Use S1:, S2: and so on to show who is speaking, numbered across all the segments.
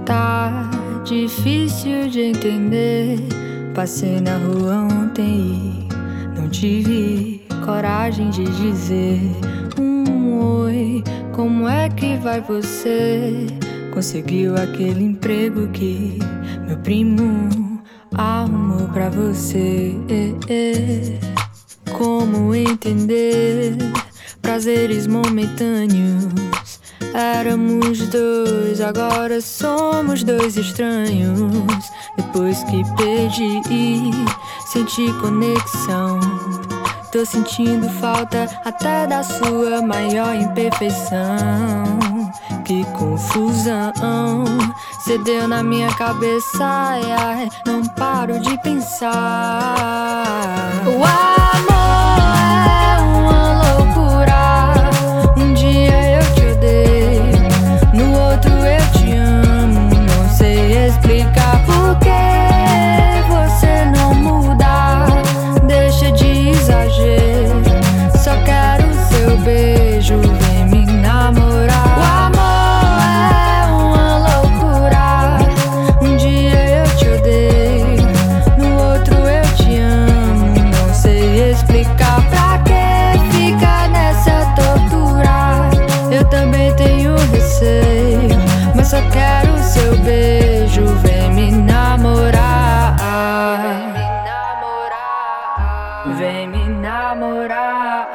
S1: Tá difícil de entender. Passei na rua ontem e não tive coragem de dizer oi. Como é que vai você? Conseguiu aquele emprego que meu primo arrumou pra você. Como entender prazeres momentâneos? Éramos dois, agora somos dois estranhos. Depois que perdi, senti conexão. Tô sentindo falta até da sua maior imperfeição. Que confusão, cedeu na minha cabeça, ai, ai, não paro de pensar. O amor é uma loucura. Um dia eu te odeio, no outro eu te amo. Não sei explicar por que você não muda. Deixa de exagero, só quero seu beijo, vem me namorar. O amor é uma loucura. Um dia eu te odeio, no outro eu te amo. Não sei explicar pra que fica nessa tortura. Eu também tenho receio, mas só quero seu beijo, vem me namorar. Vem me namorar.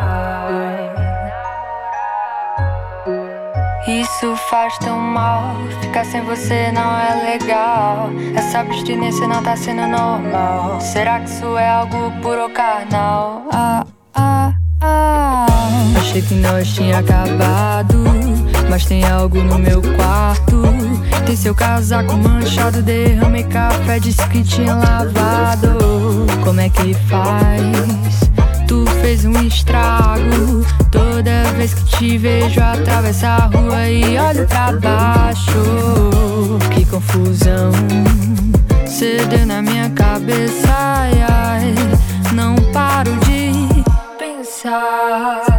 S1: Isso faz tão mal, ficar sem você não é legal. Essa abstinência não tá sendo normal. Será que isso é algo puro carnal? Achei que nós tinha acabado, mas tem algo no meu quarto. Tem seu casaco manchado, derramei café, disse que tinha lavado. Como é que faz? Tu fez um estrago. Toda vez que te vejo atravesso a rua e olho pra baixo. Que confusão, cedeu na minha cabeça, ai, ai, não paro de pensar.